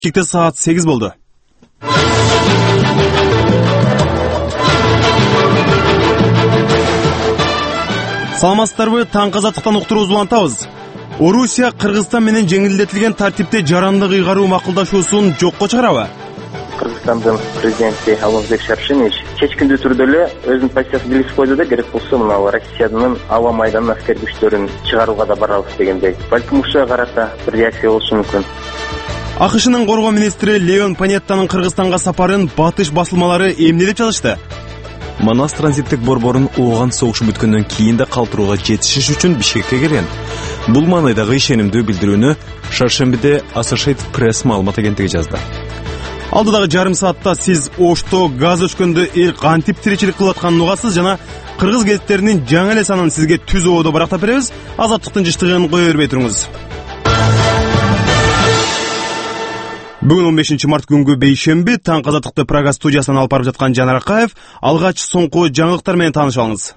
Кикте саат 8 болду. Саламатсыздарбы, таң казаттыктан уктуруубузду улантабыз. Орусия Кыргызстан менен жеңилдетилген тартипте жарандык ыйгаруу макулдашуусун жокко чыгарабы? Кыргызстандын президенти Алмазбек Шаршенович чечкиндүү түрдө эле өзүнүн позициясын билдирип койду да, керек болсо мына Россиянын аба майданына аскер күчтөрүн чыгарууга да барабыз дегендей. Балким ушуга карата бир реакция болушу мүмкүн. АКШнын коргоо министри Леон Панеттанын Кыргызстанга сапарын батыш басылмалары эмнелеп жазышты? Манас транзиттик борборун ооган согуш бүткөндөн кийин да калтырууга жетишиш үчүн Бишкекке келген. Бул маанайдагы ишенимдүү билдирүүнү Шаршембиде Associated Press маалымат агенттиги жазды. Алдыдагы жарым саатта сиз Ошто газ өчкөндө эл кантип тиричилик кылып атканын угасыз жана кыргыз газеттеринин жаңы эле санын сизге түз ободо барактап беребиз. Азаттыктын жыштыгын кое бербей туруңуз. Бүгүн 15 март күнгү бейшемби, таң казаттыкты Прага студиясынан алып барып жаткан Жанар Акаев, алгач соңку жаңылыктар менен таанышып алыңыз.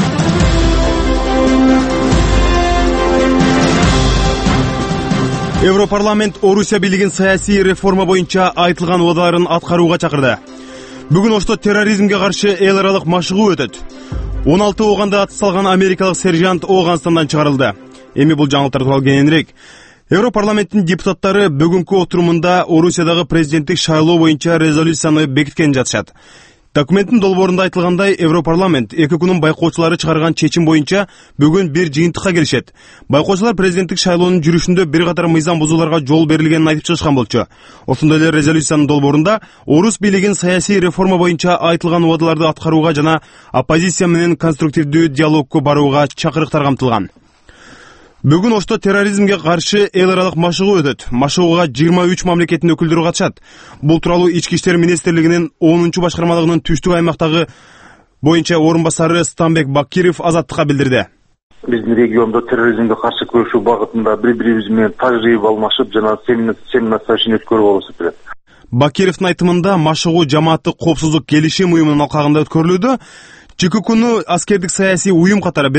Европарламент Орусия бийлигин саясий реформа боюнча айтылган убадаларын аткарууга чакырды. Бүгүн Ошто терроризмге каршы эл аралык машыгуу өтөт. 16 ооганда ат салган америкалык сержант Ооганстандан чыгарылды. Эми бул жаңылыктар тууралуу кененирээк. Европарламенттин депутаттары бүгүнкү отурумунда Орусиядагы президенттик шайлоо боюнча резолюцияны бекиткенин жатышат. Документтин долбоорунда айтылгандай, Европарламент эки күнүн байкоочулары чыгарган чечим боюнча бүгүн бир жыйынтыкка келишет. Байкоочулар президенттик шайлоонун жүрүшүндө бир катар мыйзам бузууларга жол берилгенин айтып чыгышкан болчу. Ошондой эле резолюциянын долбоорунда Орус бийлигин саясий реформа боюнча айтылган убадаларды аткарууга жана оппозиция менен конструктивдүү диалогко барууга чакырыктар камтылган. Бүгүн Ошто терроризмге каршы эл аралык машыгуу өтөт. Машыгууга 23 мамлекеттин өкүлдөрү катышат. Бул тууралуу Ички иштер министрлигинин 10-чу башкармалыгынын түштүк аймактагы боюнча орун басары Станбек Бакиров Азаттыкка билдирди. Биздин региондо терроризмге каршы күрөшүү багытында бири-бирибиз менен тажрыйба алмашып жана семинар өткөрүү болуп эсептелет. Бакировдун айтымында машыгуу жамааттык коопсуздук келишим уюмунун алкагында өткөрүлүүдө. ЧККну аскердик саясий уюм катары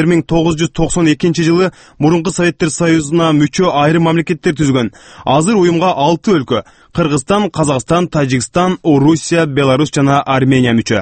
1992 жылы мурунку Советтер Союзуна мүчө айрым мамлекеттер түзгөн. Азыр уюмга 6 өлкө — Кыргызстан, Казакстан, Тажикстан, Орусия, Беларусь жана Армения мүчө.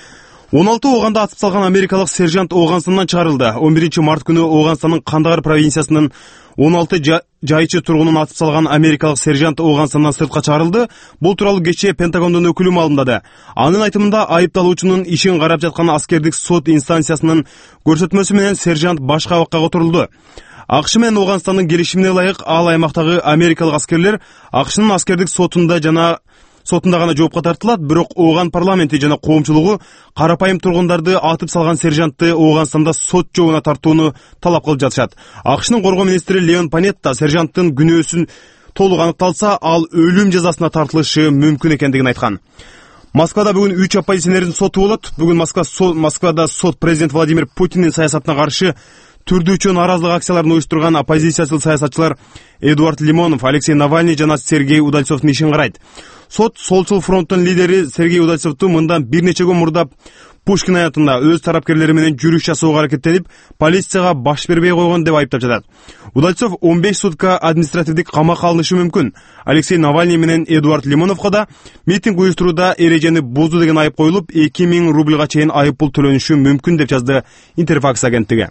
16 ооганда атып салган америкалык сержант Ооганстандан чыгарылды. 11 март күнү Ооганстандын Кандагар провинциясынын 16 жайчы тургунун атып салган америкалык сержант Ооганстандан сыртка чыгарылды. Бул тууралуу кечээ Пентагондун өкүлү маалымдады. Анын айтымында айыпталуучунун ишин карап жаткан аскердик сот инстанциясынын көрсөтмөсү менен сержант башка абакка которулду. АКШ менен Ооганстандын келишимине ылайык ал аймактагы америкалык аскерлер АКШнын аскердик сотунда гана жоопко тартылат, бирок Ооган парламенти жана коомчулугу карапайым тургундарды атып салган сержантты Ооганстанда сот жообуна тартууну талап кылып жатышат. АКШнын коргоо министри Леон Панетта сержанттын күнөөсүн толук аныкталса, ал өлүм жазасына тартылышы мүмкүн экендигин айткан. Москвада бүгүн 3 оппозиционердин соту болот. Бүгүн Москвада сот президент Владимир Путиндин саясатына каршы түрдүүчү нааразылык акцияларын уюштурган оппозициячыл саясатчылар Эдуард Лимонов, Алексей Навальный жана Сергей Удальцовдун ишин карайт. Сот Солчул фронттун лидери Сергей Удальцовду мындан бир нече күн мурда Пушкин аянтында өз тарапкерлери менен жүрүш жасоого аракеттенип, полицияга баш бербей койгон деп айыптап жатат. Удальцов 15 сутка административдик камакка алынышы мүмкүн. Алексей Навальный менен Эдуард Лимоновго да митинг уюштурууда эрежени бузду деген айып коюлуп, 2000 рубльга чейин айып пул төлөнүшү мүмкүн деп жазды Интерфакс агенттиги.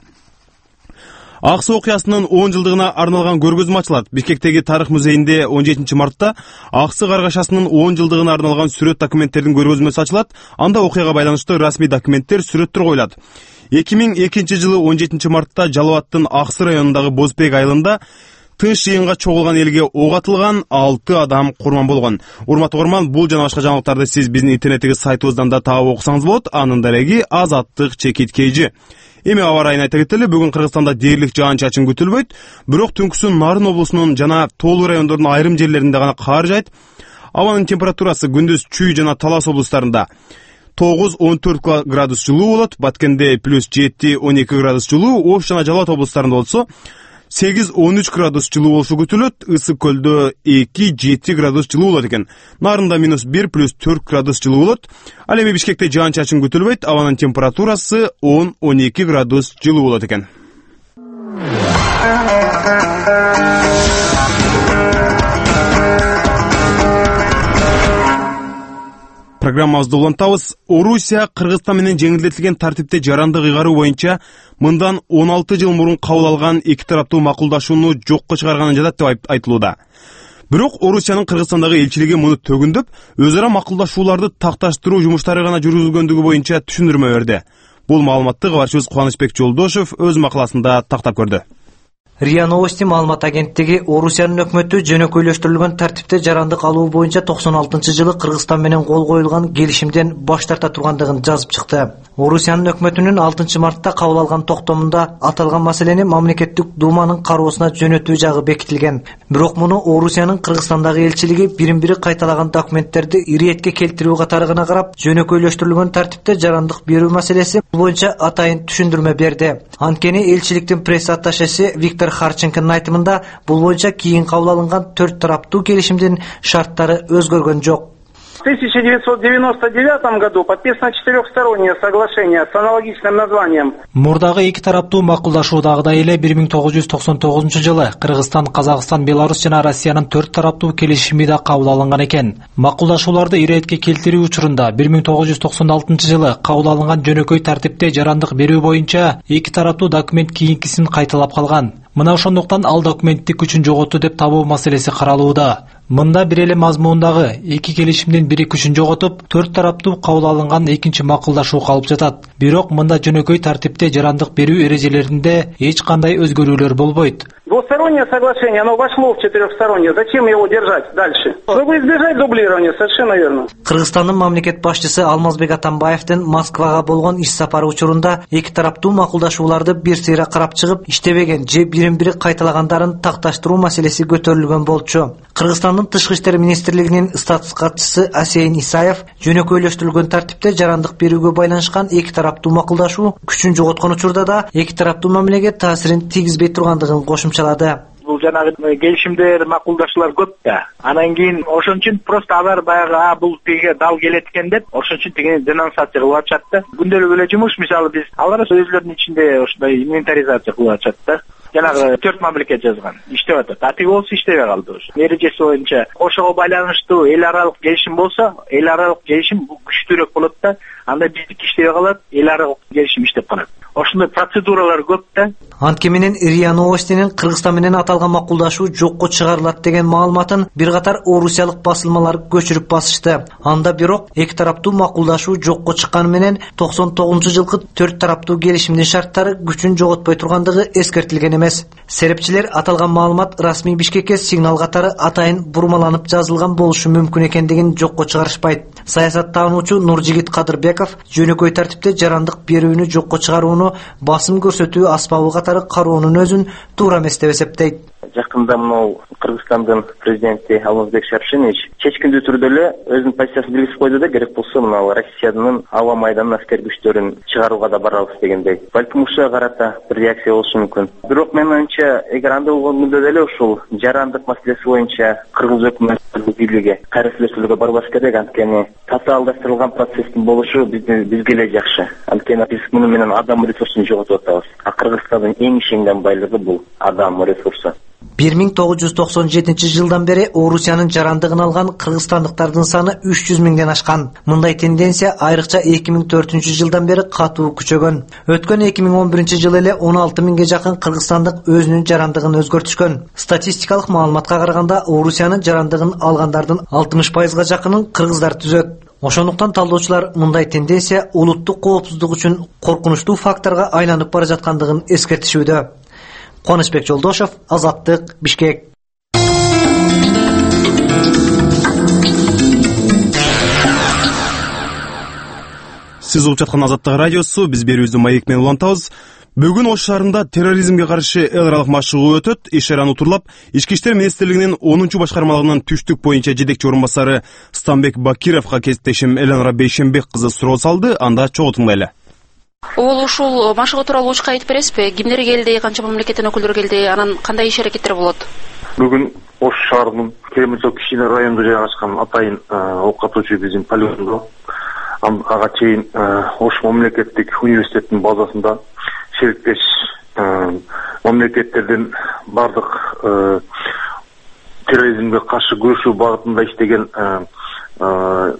Аксы окуясынын 10 жылдыгына арналган көргөзмө ачылат. Бишкектеги тарых музейинде 17 мартта Аксы каргашасынын 10 жылдыгына арналган сүрөт документтердин көргөзмөсү ачылат. Анда окуяга байланыштуу расмий документтер, сүрөттөр коюлат. 2002 жылы 17 мартта Жалал Абадтын Аксы районундагы Бозбек айылында тынч жыйынга чогулган элге ок атылган, 6 адам курман болгон. Урматтуу көрөрман, бул жана башка жаңылыктарды сиз биздин интернеттеги сайтыбыздан да таап окусаңыз болот. Анын дареги Азаттык чекиткейжи. Эми аба райын айта кетели. Бүгүн Кыргызстанда дээрлик жаан-чачын күтүлбөйт, бирок түнкүсүн Нарын облусунун жана Тоолуу райондордун айрым жерлеринде гана кар жайт. Абанын температурасы күндүз Чүй жана Талас облустарында 9-14 градус жылуу болот, Баткенде +7-12 градус жылуу, Ош жана Жалал Абад облустарында болсо 8-13 градус жылуу болушу күтүлөт. Ысык көлдө 2-7 градус жылуу болот экен. Нарында -1 +4 градус жылуу болот. Ал эми Бишкекте жаан-чачын күтүлбөйт. Абанын температурасы 10-12 градус жылуу болот экен. Программабызды улантабыз. Орусия Кыргызстан менен жеңилдетилген тартипте жарандык ыйгаруу боюнча мындан 16 жыл мурун кабыл алган эки тараптуу макулдашууну жокко чыгарганын жатат деп айтылууда. Бирок Орусиянын Кыргызстандагы элчилиги муну төгүндөп, өз ара макулдашууларды такташтыруу жумуштары гана жүргүзүлгөндүгү боюнча түшүндүрмө берди. Бул маалыматты кабарчыбыз Кубанычбек Жолдошев өз макаласында тактап көрдү. РИА Новости маалымат агенттиги Орусиянын өкмөтү жөнөкөйлөштүрүлгөн тартипте жарандык алуу боюнча 96-жылы Кыргызстан менен кол коюлган келишимден баш тарта тургандыгын жазып чыкты. Орусиянын өкмөтүнүн 6 мартта кабыл алган токтомунда аталган маселени мамлекеттик думанын кароосуна жөнөтүү жагы бекитилген. Бирок муну Орусиянын Кыргызстандагы элчилиги бирин-бири кайталаган документтерди иретке келтирүү катарыгына карап, жөнөкөйлөштүрүлгөн тартипте жарандык берүү маселеси боюнча атайын түшүндүрмө берди. Анткени элчиликтин пресс атташеси Виктор Харченконун айтымында бул боюнча кийин кабыл алынган 4 тараптуу келишимдин шарттары өзгөргөн жок. В 1999 году подписано четырехстороннее соглашение с аналогичным названием. Мурдагы эки тараптуу макулдашуудагыдай эле 1999-жылы Кыргызстан, Казакстан, Беларусь жана Россиянын 4 тараптуу келишими да кабыл алынган экен. Макулдашууларды иретке келтирүү учурунда 1996-жылы кабыл алынган жөнөкөй тартипте жарандык берүү боюнча эки тараптуу документ кийинкисин кайталап калган. Мына ошондуктан ал документти күчүн жоготту деп табуу маселеси каралууда. Мында бир эле мазмундагы эки келишимдин бири күчүн жоготуп, 4 тараптуу кабыл алынган экинчи макулдашуу калып жатат. Бирок мында жөнөкөй тартипте жарандык берүү эрежелеринде эч кандай өзгөрүүлөр болбойт. Двустороннее соглашение, оно вошло в четырехстороннее. Зачем его держать дальше? Чтобы избежать дублирования, совершенно верно. Кыргызстандын мамлекет башчысы Алмазбек Атамбаевдин Москвага болгон иш сапары учурунда эки тараптуу макулдашууларды бир сыйра карап чыгып, иштебеген же бирин-бири кайталагандарын такташтыруу маселеси көтөрүлгөн болчу. Кыргызстандын Тышкы иштер министрлигинин статус катчысы Асейин Исаев жөнөкөйлөштүрүлгөн тартипте жарандык берүүгө байланышкан эки тараптуу макулдашуу күчүн жоготкон учурда да эки тараптуу мамилеге таасирин тийгизбей тургандыгын кошумчалады. Бул жанагы келишимдер, макулдашуулар көп да. Анан кийин ошон үчүн просто алар баягы бул тиге дал келет экен деп, ошон үчүн тигини денонсация кылып атышат да. Күндөлүк эле жумуш, мисалы биз алар өзлөрүнүн ичинде ошондой инвентаризация кылып атышат да. Жанагы 4 мамлекет жазган, иштеп атат. Ати болсо иштебей калды ошо. Эрежеси боюнча ошого байланыштуу эл аралык келишим болсо, эл аралык келишим күчтүүрөөк болот да. Анда биздики иштебей калат, эл аралык келишим иштеп калат. Ошондой процедуралар көп да. Антке менен РИА Новостинин Кыргызстан менен аталган макулдашуу жокко чыгарылат деген маалыматын бир катар орусиялык басылмалар көчүрүп басышты. Анда бирок эки тараптуу макулдашуу жокко чыкканы менен 99-жылкы 4 тараптуу келишимдин шарттары күчүн жоготпой тургандыгы эскертилген эмес. Серепчилер аталган маалымат расмий Бишкекке сигнал катары атайын бурмаланып жазылган болушу мүмкүн экендигин жокко чыгарышпайт. Саясаттануучу Нуржигит Кадырбеков жөнөкөй тартипте жарандык берүүнү жокко чыгарууну басым көрсөтүү аспабы катары кароонун өзүн туура эмес деп эсептейт. Жакында мынау Кыргызстандын президенти Алмазбек Шаршенович чечкиндүү түрдө эле өзүнүн позициясын билдирип койду да, керек болсо мына Россиянын аба майданын аскер күчтөрүн чыгарууга да барабыз дегендей. Балким ушуга карата бир реакция болушу мүмкүн. Бирок менин оюмча, эгер андай болгондо деле ушул жарандык маселеси боюнча Кыргыз өкмөтүнүн бийлиги кайра сүйлөшүүлөргө барбаш керек. Анткени татаалдаштырылган процесстин болушу бизге эле жакшы. Анткени биз муну менен адам ресурсун жоготуп атабыз. А Кыргызстандын эң ишенген байлыгы бул адам ресурсу. 1997 бери Орусиянын жарандыгын алган кыргызстандыктардын саны 300 миңден ашкан. Мындай тенденция айрыкча 2004 бери катуу күчөгөн. Өткөн 2011 эле 16 миңге жакын кыргызстандык өзүнүн жарандыгын өзгөртүшкөн. Статистикалык маалыматка караганда Орусиянын жарандыгын алгандардын 60%га жакынын кыргыздар түзөт. Ошондуктан талдоочулар мындай тенденция улуттук коопсуздук үчүн коркунучтуу факторго айланып бара жаткандыгын эскертишүүдө. Кубанычбек Жолдошев, Азаттык, Бишкек. Сиз угуп жаткан Азаттык радиосу, биз берүүбүздү маек менен улантабыз. Бүгүн Ош шаарында терроризмге каршы эл аралык машыгуу өтөт. Иш чараны утурлап, Ички иштер министрлигинин 10-чу башкармалыгынын түштүк боюнча жетекчи орун басары Станбек Бакировго кесиптешим Эленора Бейшенбек кызы суроо салды. Анда чогуу тыңдайлы. Ушул машыгуу тууралуу учка айтып бересизби? Кимдер келди, канча мамлекеттин өкүлдөрү келди, анан кандай иш аракеттер болот? Бүгүн Ош шаарынын Керемисок кичине районунда жайгашкан атайын окутуучу биздин полигондо ага чейин Ош мамлекеттик университетинин базасында шериктеш мамлекеттердин бардык терроризмге каршы күрөшүү багытында иштеген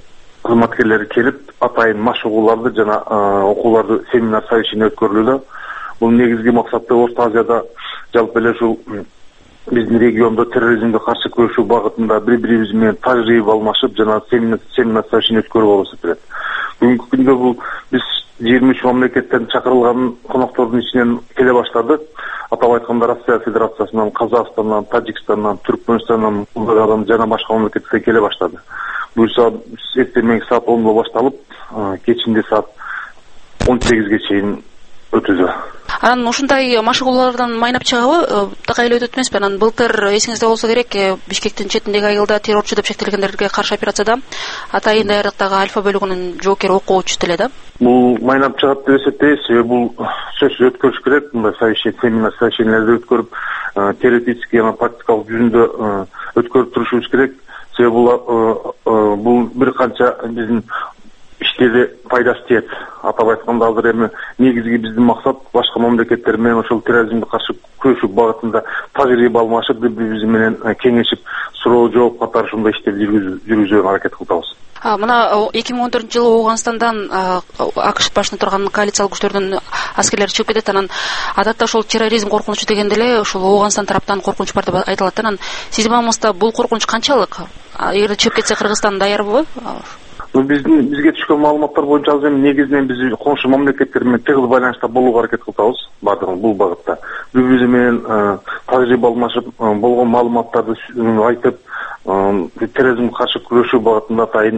кызматкерлери келип атайын машыгууларды жана окууларды семинар совещание өткөрүлүүдө. Бул негизги максаты Орто Азияда жалпы эле ушул биздин региондо терроризмге каршы күрөшүү багытында бири-бирибиз менен тажрыйба алмашып жана семинар совещание өткөрүп болуп эсептелет. Бүгүнкү күндө бул биз 23 мамлекеттен чакырылган коноктордун ичинен келе баштадык. Атап айтканда Россия Федерациясынан, Казакстандан, Тажикстандан, Түркмөнстандан жана башка мамлекеттер келе баштады. Буюрса эртең саат 10 башталып, кечинде саат 18ге чейин өтүүдө. Анан ушундай машыгуулардан майнап чыгабы так эле өтөт эмеспи? Анан былтыр эсиңизде болсо керек, Бишкектин четиндеги айылда террорчу деп шектелгендерге каршы операцияда атайын даярдыктагы Альфа бөлүгүнүн жоокери окуучу деле да. Бул майнап чыгат деп эсептейбиз. Себеби бул сөзсүз өткөрүш керек. Мындай семинар совещаниелерди өткөрүп, теоретический жана практикалык жүзүндө өткөрүп турушубуз керек. Себеби бул бир канча биздин иштерде пайдасы тиет. Атап айтканда азыр эми негизги биздин максат башка мамлекеттер менен ошол терроризмге каршы күрөшүү багытында тажрыйба алмашып, биз менен кеңешип, суроо жооп катары ушундай иштерди жүргүзүүгө аракет кылабыз. Мына 2014-жылы Ооганстандан АКШ башында турган коалициялык күчтөрдүн аскерлери чыгып кетет. Анан адатта ошол терроризм коркунучу дегенде эле ошол Ооганстан тараптан коркунуч бар деп айтылат. Анан сиздин маалыматыңызда бул коркунуч канчалык? Эгер чыгып кетсе Кыргызстан даярбы? Бизге түшкөн маалыматтар боюнча азыр негизинен биз коңшу мамлекеттер менен тыгыз байланышта болууга аракет кылабыз. Бардыгы бул багытта. Биз менен тажрыйба алмашып, болгон маалыматтарды айтып, терроризмге каршы күрөшүү багытында атайын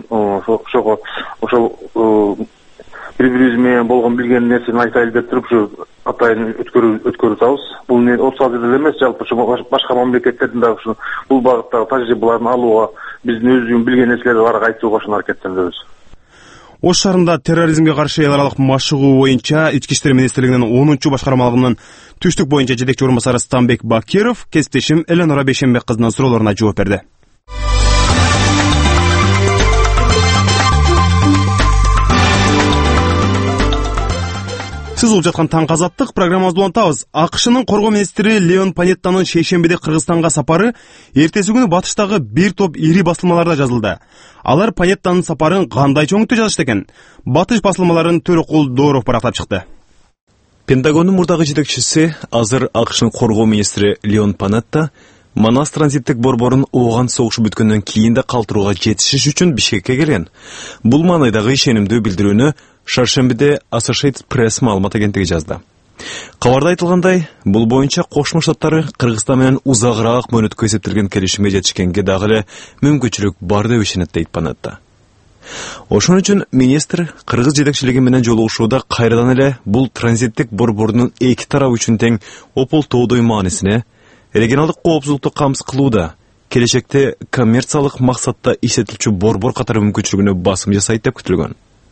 ошол бири-бирибиз менен болгон билген нерсени айтайлы деп туруп ушу атайын өткөрүп атабыз. Бул не Орто Азияда эмес, жалпы башка мамлекеттердин дагы ушу бул багыттагы тажрыйбаларын алууга, биздин өзүбүздүн билген нерселерди аларга айтууга ошону аракеттенебиз. Ош шаарында терроризмге каршы эл аралык машыгуу боюнча Ички иштер министрлигинин 10-чу башкармалыгынын түштүк боюнча жетекчи орун басары Станбек Бакиров кесиптешим Эленора Бейшенбек кызынын суроолоруна жооп берди. Сиз угуп жаткан Таң Азаттык программабызды улантабыз. АКШнын коргоо министри Леон Панеттанын шейшембиде Кыргызстанга сапары эртеси күнү батыштагы бир топ ири басылмаларда жазылды. Алар Панеттанын сапарын кандай чоңуйтуп жазышты экен? Батыш басылмаларын Төрөкул Дооров барактап чыкты. Пентагондун мурдагы жетекчиси, азыр АКШнын коргоо министри Леон Панетта Манас транзиттик борборун Ооган согушу бүткөндөн кийин да калтырууга жетишиш үчүн Бишкекке келген. Бул маанайдагы ишенимдүү билдирүүнү Шаршембиде Associated Press маалымат агенттиги жазды. Кабарда айтылгандай, бул боюнча Кошмо Штаттары Кыргызстан менен узагыраак мөөнөткө эсептелген келишимге жетишкенге дагы эле мүмкүнчүлүк бар деп ишенет дейт Панетта. Ошон үчүн министр кыргыз жетекчилиги менен жолугушууда кайрадан эле бул транзиттик борбордун эки тарап үчүн тең ополтоодой маанисине, регионалдык коопсуздукту камсыз кылууда, келечекте коммерциялык максатта иштетилчү борбор катары мүмкүнчүлүгүнө басым жасайт деп күтүлгөн.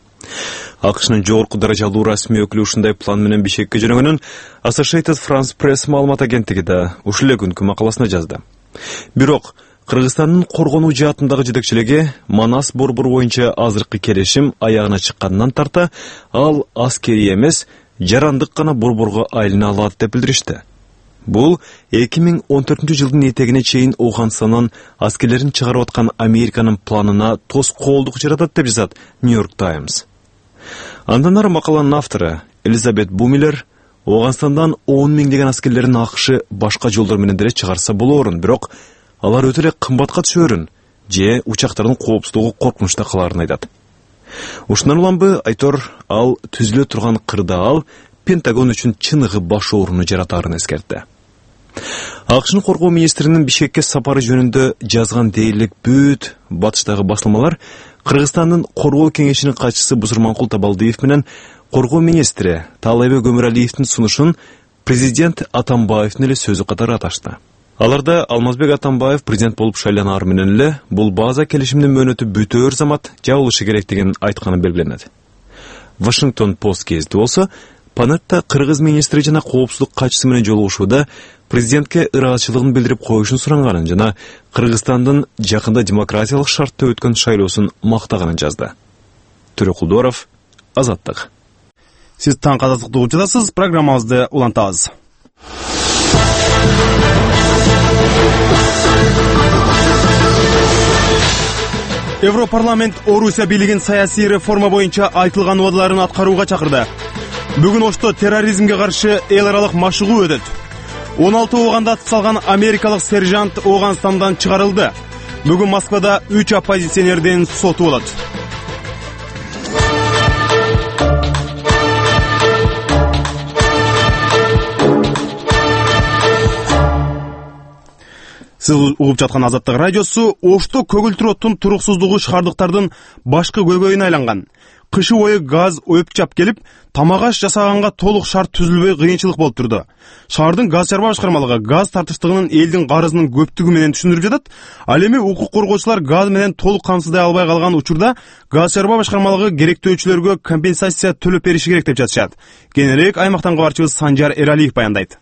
АКШнын жогорку даражалуу расмий өкүлү ушундай план менен Бишкекке жөнөгөнүн Associated Press маалымат агенттиги да ушул эле күнкү макаласына жазды. Бирок Кыргызстандын коргонуу жаатындагы жетекчилиги Манас борбору боюнча азыркы келишим аягына чыккандан тарта ал аскерий эмес, жарандык гана борборго айлана алат деп билдиришти. Бул 2014-жылдын этегине чейин Ооганстандан аскерлерин чыгарып аткан Американын планына тоскоолдук жаратат деп жазат New-York Times. Андан ары макаланын автору Элизабет Бумиллер Ооганстандан 10 миңдеген аскерлерин АКШ башка жолдор менен деле чыгарса болоорун, бирок алар өтө эле кымбатка түшөрүн же учактардын коопсуздугу коркунучта каларын айтат. Ушундан улам айтор ал түзүлө турган кырдаал Пентагон үчүн чыныгы баш ооруну жаратаарын эскертти. АКШнын коргоо министринин Бишкекке сапары жөнүндө жазган дээрлик бүт батыштагы басылмалар Кыргызстандын коргоо кеңешинин катчысы Бузурманкул Табалдиев менен коргоо министри Таалайбек Өмүралиевдин сунушун президент Атамбаевдин эле сөзү катары аташты. Аларда Алмазбек Атамбаев президент болуп шайланаар менен эле бул база келишимдин мөөнөтү бүтөөр замат жабылышы керек деген айтканы белгиленет. Вашингтон Пост кезди болсо Панетта кыргыз министри жана коопсуздук катчысы менен жолугушууда президентке ыраазычылыгын билдирип коюшун суранганын жана Кыргызстандын жакында демократиялык шартта өткөн шайлоосун мактаганын жазды. Төрөкул Дооров, Азаттык. Сиз Таң Азаттыкты угуп жатасыз, программабызды улантабыз. Европарламент Орусия бийлигин саясий реформа боюнча айтылган убадаларын аткарууга чакырды. Бүгүн Ошто терроризмге каршы эл аралык машыгуу өтөт. 16 ооганда атып салган америкалык сержант Ооганстандан чыгарылды. Бүгүн Москвада 3 оппозиционердин соту болот. Сиз угуп жаткан Азаттык радиосу. Ошто көгүлтүр оттун туруксуздугу шаардыктардын башкы көйгөйүнө айланган. Кышы бою газ өпчап келип, тамак-аш жасаганга толук шарт түзүлбөй кыйынчылык болуп турду. Шаардын газ чарба башкармалыгы газ тартыштыгынын элдин карызынын көптүгү менен түшүндүрүп жатат. Ал эми укук коргоочулар газ менен толук камсыздай албай калган учурда газ чарба башкармалыгы керектөөчүлөргө компенсация төлөп бериши керек деп жатышат. Кененирээк аймактан кабарчыбыз Санжар Эралиев баяндайт.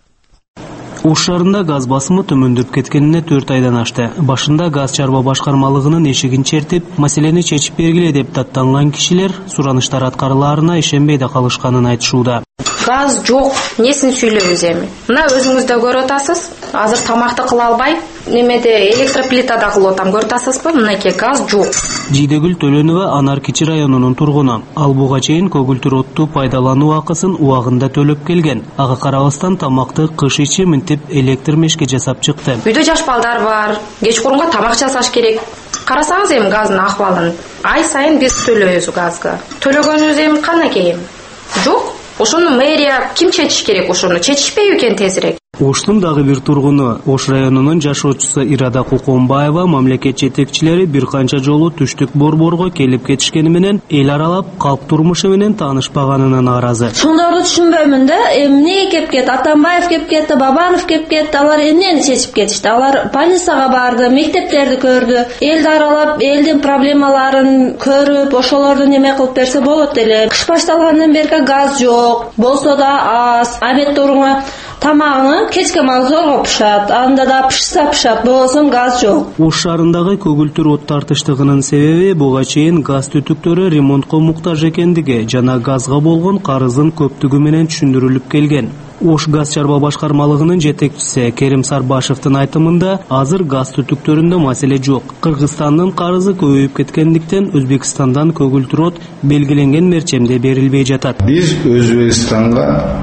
Ош шаарында газ басымы төмөндөп кеткенине 4 айдан ашты. Башында газ чарба башкармалыгынын эшигин чертип, маселени чечип бергиле деп даттанган кишилер сураныштар аткарылаарына ишенбей да калышканын айтышууда. Газ жок, несин сүйлөйбүз эми? Мына өзүңүз да көрүп атасыз. Азыр тамакты кыла албай, немеде электроплитада кылып атам, көрүп атасызбы? Мынакей газ жок. Жийдегүл Төлөнова Анар Кичи районунун тургуну. Ал буга чейин көгүлтүр отту пайдалануу акысын убагында төлөп келген. Ага карабастан тамакты кыш ичи мынтип электр мешке жасап чыкты. Үйдө жаш балдар бар. Кечкурунга тамак жасаш керек. Карасаңыз эми газдын акыбалын. Ай сайын биз төлөйбүз газга. Төлөгөнүбүз эми канакей? Жок. Ошону мэрия ким чечиш керек, ошону чечишпейби экен тезирээк? Оштун дагы бир тургуну, Ош районунун жашоочусу Ирада Кукумбаева мамлекет жетекчилери бир канча жолу түштүк борборго келип кетишкени менен эл аралап калк турмушу менен таанышпаганына нааразы. Шондорду түшүнбөймүн да, эмне кеп кетти, Атамбаев кеп кетти, Бабанов кеп кетти, алар эмнени чечип кетишти? Алар больницага барды, мектептерди көрдү, элди аралап, элдин проблемаларын көрүп, ошолорду неме кылып берсе болот эле. Кыш башталгандан бери газ жок, болсо да аз, обедторуңа тамагыңы кечке маңзорго пышат, анда да пышса, болсун газ жок. Ош шаарындагы көгүлтүр от тартыштыгынын себеби буга чейин газ түтүктөрү ремонтко муктаж экендиги жана газга болгон карыздын көптүгү менен түшүндүрүлүп келген. Ош газ чарба башкармалыгынын жетекчиси Керим Сарбашевдин айтымында азыр газ түтүктөрүндө маселе жок. Кыргызстандын карызы көбөйүп кеткендиктен Өзбекстандан көгүлтүр от белгиленген мерчемде берилбей жатат. Биз Өзбекстанга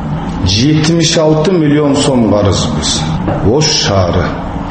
76 миллион сом карызбыз. Ош шаары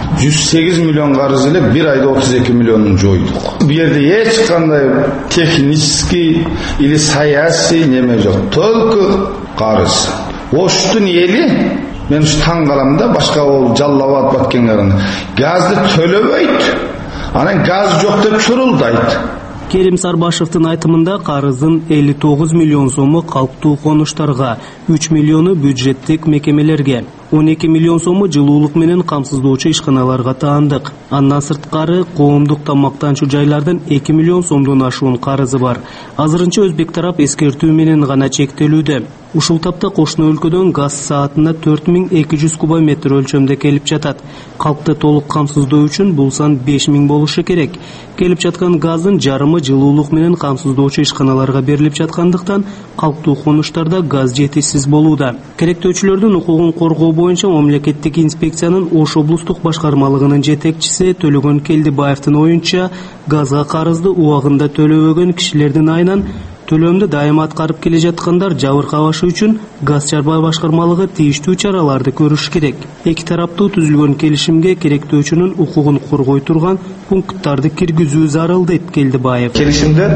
108 миллион карыз эле бир айда 32 миллионун жойдук. Бу жерде эч кандай технический или саясий неме жок. Только карыз. Оштун эли мен ушу таң калам да, башка ол Жалал Абад баткендерин газды төлөбөйт. Анан газ жок деп чурулдайт. Керим Сарбашевдин айтымында карыздын 59 миллион сому калктуу конуштарга, 3 миллиону бюджеттик мекемелерге, 12 миллион сому жылуулук менен камсыздоочу ишканаларга таандык. Андан сырткары коомдук тамактанчу жайлардын 2 миллион сомдон ашуун карызы бар. Азырынча Өзбек тарап эскертүү менен гана чектелүүдө. Ушул тапта кошуна өлкөдөн газ саатына 4200 кубометр өлчөмдө келип жатат. Калкты толук камсыздоо үчүн бул сан 5000 болушу керек. Келип жаткан газдын жарымы жылуулук менен камсыздоочу ишканаларга берилип жаткандыктан калктуу конуштарда газ жетишсиз болууда. Керектөөчүлөрдүн укугун коргоо боюнча мамлекеттик инспекциянын Ош облустук башкармалыгынын жетекчиси Төлөгөн Келдибаевдин оюнча, газга карызды убагында төлөбөгөн кишилердин айынан төлөмдү дайыма аткарып келе жаткандар жабыркабашы үчүн газ чарба башкармалыгы тийиштүү чараларды көрүш керек. Эки тараптуу түзүлгөн келишимге керектөөчүнүн укугун коргой турган пункттарды киргизүү зарыл дейт Келдибаев. Келишимде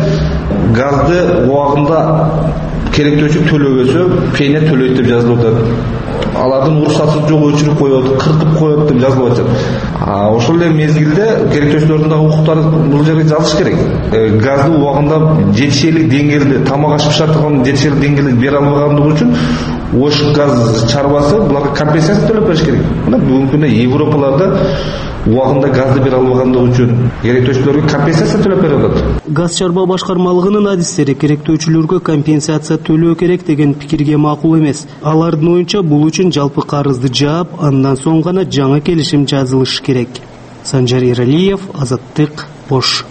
газды убагында керектөөчү төлөбөсө пене төлөйт деп жазылып атат. Алардын уруксаты жок, өчүрүп коет, кыркып коет деп жазылып атат. Ошол эле мезгилде керектөөчүлөрдүн дагы укуктары бул жерге жазыш керек. Газды убагында жетишерлик деңгээлде, тамак аш пышартылган жетишерлик деңгээлде бере албагандыгы үчүн Ош газ чарбасы буларга компенсация төлөп бериш керек. Мына бүгүнкү күндө Европаларда убагында газды бере албагандыгы үчүн керектөөчүлөргө компенсация төлөп берип атат. Газ чарба башкармалыгынын адистери керектөөчүлөргө компенсация төлөө керек деген пикирге макул эмес. Алардын оюнча бул үчүн жалпы карызды жаап, андан соң гана жаңы келишим жазылыш керек. Санжар Эралиев, Азаттык, Ош.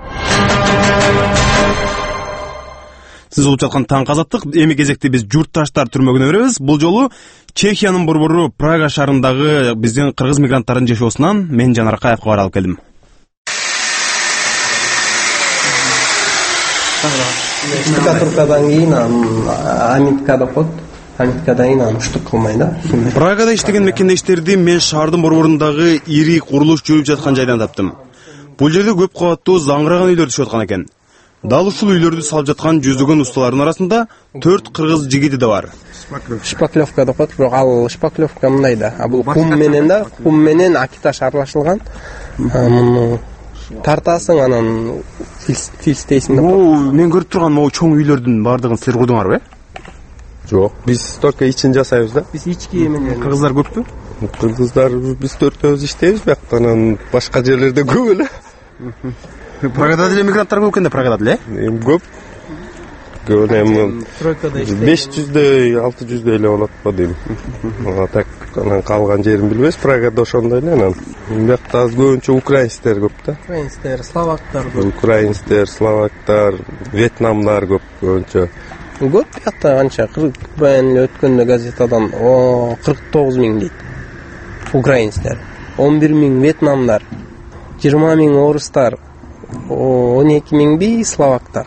Сиз угуп жаткан таң Азаттык. Эми кезекте биз журтташтар түрмөгүнө беребиз. Бул жолу Чехиянын борбору Прага шаарындагы биздин кыргыз мигранттардын жашоосунан мен Жанар Акаев кабар алып келдим. Штукатуркадан кийин амитка деп коет. Амиткадан кийин аны штук кылмай да. Прагада иштеген мекендештерди мен шаардын борборундагы ири курулуш жүрүп жаткан жайдан таптым. Бул жерде көп кабаттуу заңгыраган үйлөр түшүп аткан экен. Дал ушул үйлөрдү салып жаткан жүздөгөн усталардын арасында 4 кыргыз жигити да бар. Шпаклевка деп коет, бирок ал шпаклевка мындай да. Бул кум менен акиташ аралашылган. Муну тартасың, анан филстейсиң деп коет. Мен көрүп турган могу чоң үйлөрдүн бардыгын силер курдуңарбы? Жок, биз только ичин жасайбыз да. Биз ички менен. Кыргыздар көппү? Кыргыздар биз 4-өзү иштейбиз, бияк анан башка жерлерде көп эле. Прагада деле мигранттар көп экен да, Прагада деле? Көп. Көп эми 500дөй, 600дөй эле болот го дейм. Так анан калган жерин билбейбиз, Прагада ошондой эле анан. Биякта көбүнчө украинецтер көп да. Украинецтер, словактар көп. Украинецтер, словактар, вьетнамдар көп көбүнчө. Көп биякта канча Украин өткөндө газетадан 49 миң дейт. Украинецтер, 11 миң вьетнамдар, 20 миң орустар, 12 миң словактар.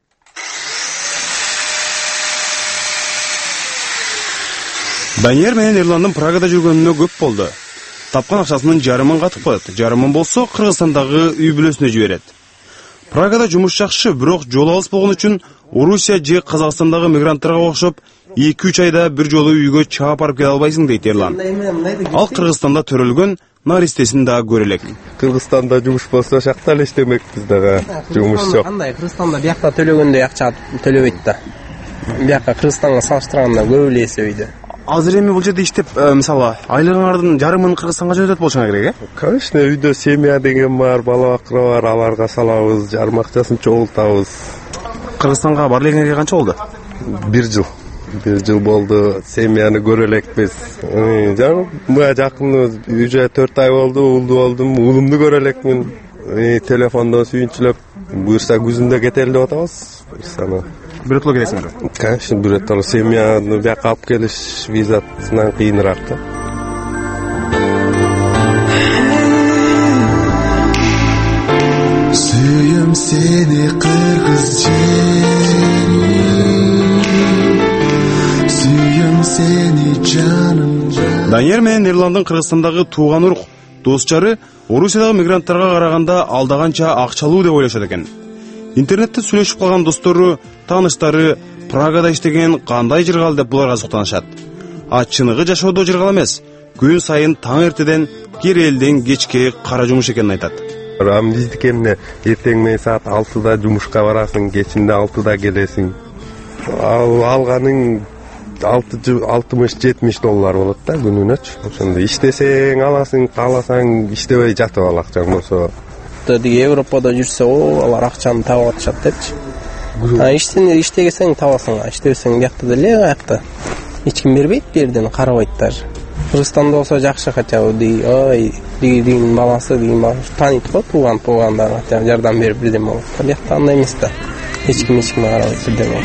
Данияр менен Эрландын Прагада жүргөнүнө көп болду. Тапкан акчасынын жарымын катып коет, жарымын болсо Кыргызстандагы үй бүлөсүнө жиберет. Прагада жумуш жакшы, бирок жол алыс болгон үчүн Орусия же Казакстандагы мигранттарга окшоп 2-3 айда бир жолу үйгө чаап барып келе албайсың дейт Эрлан. Ал Кыргызстанда төрөлгөн, наристесин да көрө элек. Кыргызстанда жумуш болсо шакта эле иштемекпиз дагы. Жумуш жок. Кандай Кыргызстанда биякта төлөгөндөй акча төлөбөйт да. Биякка Кыргызстанга салыштырганда көп эле эсе үйдө. Азыр эми бул жерде иштеп, мисалы, айлыгыңардын жарымын Кыргызстанга жөнөтөт болушуңар керек, э? Конечно, үйдө семья деген бар, бала бакыра бар, аларга салабыз, жарым акчасын чогултабыз. Кыргызстанга бар элеңерге канча болду? 1 жыл. 1 жыл болду, семьяны көрө элекпиз. Мына жакын уже 4 ай болду, уулду болдум, уулумду көрө элекмин. Телефондон сүйүнчүлөп, буюрса күзүндө кетели деп атабыз. Буюрса бирөтөлө келесиңер. Конечно, бирөтөлө семьяны бияка алып келиш визасынан кыйыныраак да. Сүйүм сени кыргыз жери, сүйүм сени жаным. Данияр менен Эрландын Кыргызстандагы тууган урук, достары Орусиядагы мигранттарга караганда алдаганча акчалуу деп ойлошот экен. Интернетте сүйлөшүп калган достору, тааныштары Прагада иштеген кандай жыргал деп буларга суктанышат. А чыныгы жашоодо жыргал эмес, күн сайын таң эртеден кир элден кечке кара жумуш экенин айтат. Биздики эмне эртең менен саат 6да жумушка барасың, кечинде 6да келесиң. Алганың $60-70 болот да күнүнөчү. Ошондо иштесең аласың, кааласаң иштебей жатып ал акчаң болсо. Европада жүрсө, алар акчаны таап атышат депчи. Иштесең табасың, иштебесең биякта деле аякта. Эч ким бербейт, берден карабайт даже. Кыргызстанда болсо жакшы, хотя бы деген баласы деген тааныйт го, туугандар, хотя жардам берип бирден болот. Биякта андай эмес да. Эч ким карабайт бирден болот.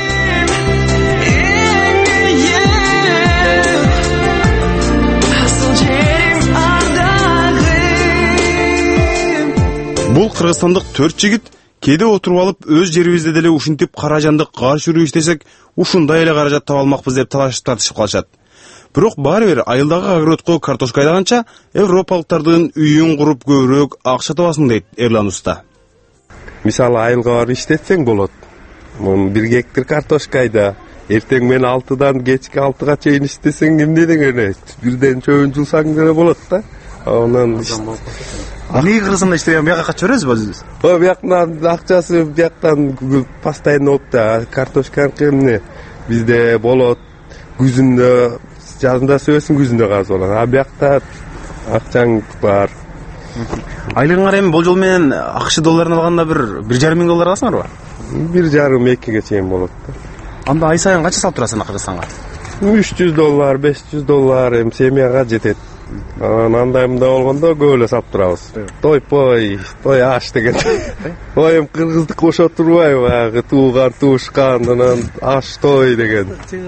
Бул кыргызстандык 4 жигит кээде отуруп алып өз жерибизде деле ушинтип каражандык каршы жүрүү иштесек, ушундай эле каражат таба алмакпыз деп талашып калышат. Бирок баары бир айылдагы огородко картошка айдаганча европалыктардын үйүн куруп көбүрөөк акча табасың дейт Эрлан уста. Мисалы айылга барып иштетсең болот. 1 гектар картошка айда. Эртең менен 6дан кечки 6га чейин иштесең эмне деген? Бирден чөбүн жулсаң деле болот да. Анан Али Кыргызстанда иштеген бияка качып бересизби өзүңүз? Бияктан акчасы бияктан постоянно болуп да, картошканыкы эмне бизде болот. Күзүндө, жазында сөбөсүң, күзүндө каз болот. А биякта акчаң бар. Айлыгыңар эми бул жол менен АКШ долларын алганда $1,5 миң аласыңарбы? 1,5-2 чейин болот да. Анда ай сайын канча салып турасың Кыргызстанга? $300, $500 эми семьяга жетет. Андайымда болгондо көп эле салып турабыз. Той аш деген. Эми кыргыздык ошо турбайбы, баягы тууган, туушкан, анан аш той деген.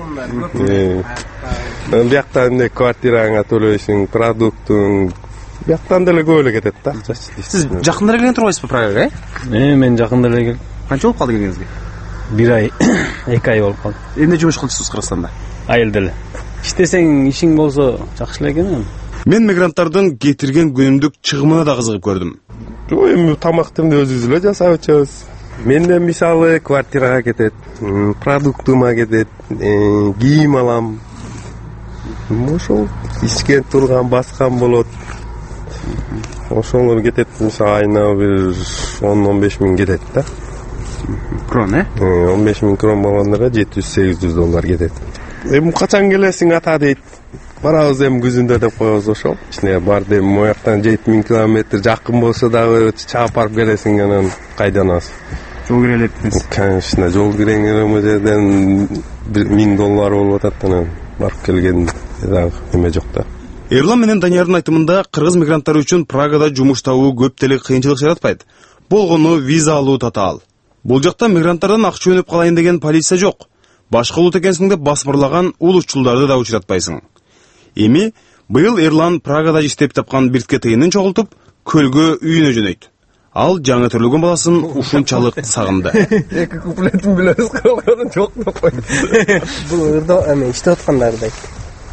Бияктан эмне квартираңа төлөйсүң, продуктуң, бияктан деле көп эле кетет да. Сиз жакында эле келген турбайсызбы Прагага, Мен жакында эле келдим. Канча болуп калды келгениңизге? 1 ай, 2 ай болуп калды. Эмне жумуш кылчысыз Кыргызстанда? Айыл деле. Иштесең, ишиң болсо жакшы эле экен. Мен мигранттардын кетирген күнүмдүк чыгымына да кызыгып көрдүм. Эми тамактымды өзүбүз эле жасап ичебиз. Менден мисалы квартирага кетет, продуктума кетет, кийим алам. Ошол ичкен турган баскан болот. Ошолор кетет, мисалы айына бир 10-15 миң кетет да. Крон, 15 миң крон болгондо $700-800 кетет. Эми качан келесиң ата дейт. Барабыз эми күзүндө деп коебуз ошол. Ичине бар деп мояктан 7000 километр жакын болсо дагы чаап барып келесиң, анан кайдан аласың? Жол кире электиңиз? Конечно, жол киреңер жерден $1000 болуп атат, анан барып келген дагы эме жок да. Эрлан менен Даниярдын айтымында кыргыз мигранттары үчүн Прагада жумуш табуу көп деле кыйынчылык жаратпайт. Болгону виза алуу татаал. Бул жакта мигранттардан акча өнөп калайын деген полиция жок. Башка улут экенсиң деп басмырлаган улутчулдарды да учуратпайсың. Эми быйыл Эрлан Прагада иштеп тапкан биртке тыйынын чогултуп, көлгө үйүнө жөнөйт. Ал жаңы төрөлгөн баласын ушунчалык сагынды. Эки куплетин билебиз, калганы жок деп койду. Бул ырда эме иштеп аткандарды айт.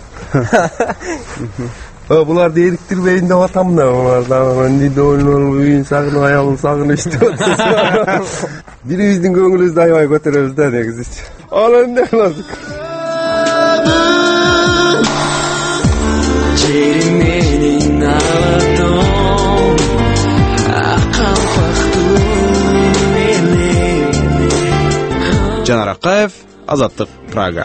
Буларды эриктирбейин деп атам да, буларда эмне ойлонуп, үйүн сагынып, аялын сагынып иштеп атат. Бирибиздин көңүлүбүздү аябай көтөрөбүз да негизи. Ал эмне кыласың? Жерименин алатон акан фактун эле. Жанар Акаев, Азаттык, Прага.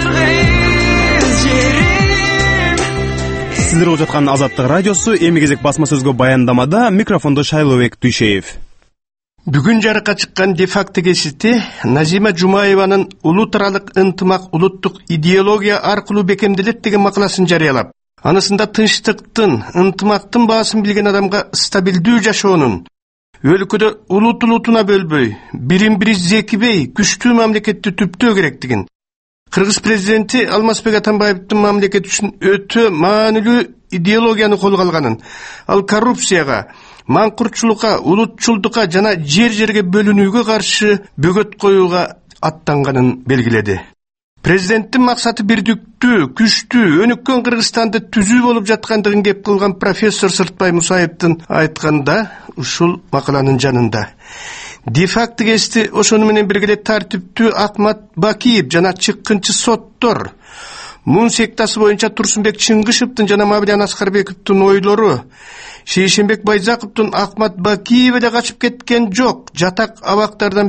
Сиздер угуп жаткан Азаттык радиосу, эми кезек басма сөзгө баяндамада микрофондо Шайлообек Дүйшеев. Бүгүн жарыкка чыккан де-факто гезити Назима Жумаеванын улут аралык ынтымак улуттук идеология аркылуу бекемделет деген макаласын жарыялап, анысында тынчтыктын, ынтымактын баасын билген адамга стабилдүү жашоонун, өлкөдө улутуна бөлбөй, бирин-бири зекибей, күчтүү мамлекетти түптөө керектигин, Кыргыз президенти Алмазбек Атамбаевдин мамлекет үчүн өтө маанилүү идеологияны колго алганын, ал коррупцияга, маңкуртчулукка, улутчулдукка жана жер-жерге бөлүнүүгө каршы бөгөт коюуга аттанганын белгиледи. Президенттин максаты бирдиктүү, күчтүү, өнүккөн Кыргызстанды түзүү болуп жаткандыгын кеп кылган профессор Сыртбай Мусаевдин айтканда ушул макаланын жанында. Де-факто гезити ошону менен бирге тартиптүү Акмат Бакиев жана чыккынчы соттор, Мун сектасы боюнча Турсунбек Чыңгышевдин жана Мавлян Аскарбековдун ойлору, Шейшенбек Байзаковдун Акмат Бакиев да качып кеткен жок, жатак абактардан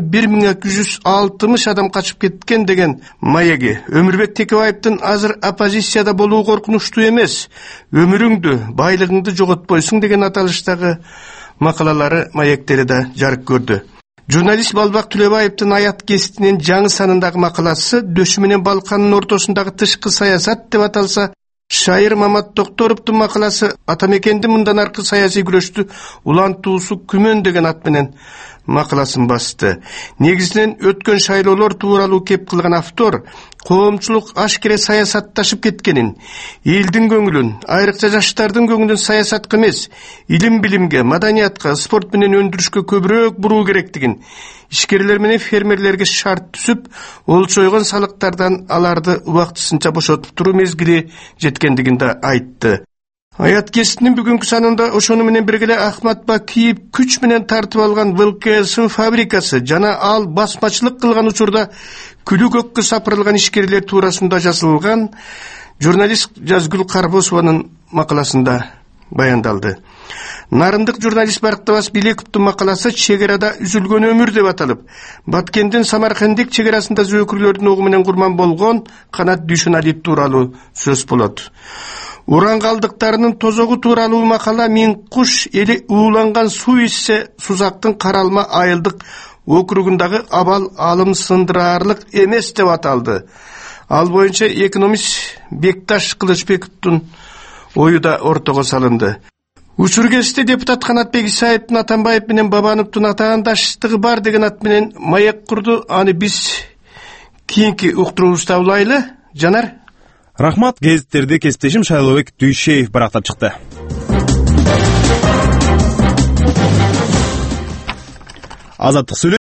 1260 адам качып кеткен деген маеги. Өмүрбек Текебаевдин азыр оппозицияда болуу коркунучтуу эмес, өмүрүңдү, байлыгыңды жоготпойсуң деген аталыштагы макалалары, маектери да жарык көрдү. Журналист Балбак Түлөбаевдин аят кестинин жаңы санындагы макаласы «Дөшү менен Балкандын ортосундагы тышкы саясат» деп аталса, шайыр Мамат Токторовдун макаласы «Атамекендин мындан аркы саясий күрөштү улантуусу күмөн» деген ат менен макаласын басты. Негизинен өткөн шайлоолор тууралуу кеп кылган автор коомчулук ашкере саясатташып кеткенин, элдин көңүлүн, айрыкча жаштардын көңүлүн саясатка эмес, илим-билимге, маданиятка, спорт менен өндүрүшкө көбүрөөк буруу керектигин, ишкерлер менен фермерлерге шарт түзүп, олчойгон салыктардан аларды убактысынча бошотуп туруу мезгили жеткендигин да айтты. Аят кестинин бүгүнкү санында ошону менен бирге Ахмат Бакиев күч менен тартып алган ВЛКС фабрикасы жана ал басмачылык кылган учурда күлү көккө сапырылган ишкерлер туурасында жазылган журналист Жазгүл Карбосованын макаласында баяндалды. Нарындык журналист Барктабас Билековдун макаласы «Чегерада үзүлгөн өмүр» деп аталып, Баткендин Самаркандик чегерасында зөөкүрлөрдүн огу менен курман болгон Канат Дүйшөналиев тууралуу сөз болот. Уран калдыктарынын тозогу тууралуу макала Миң куш эли ууланган суу ичсе Сузактын Каралма айылдык округундагы абал алым сындыраарлык эмес деп аталды. Ал боюнча экономист Бекташ Кылычбековдун ою да ортого салынды. Учур кезинде депутат Канатбек Исаевдин Атамбаев менен Бабановдун атаандаштыгы бар деген ат менен маек курду. Аны биз кийинки уктуруубузда улайлы. Жанар. Рахмат, гезиттерди кесиптешим Шайлообек Дүйшеев барактап чыкты. Азаттык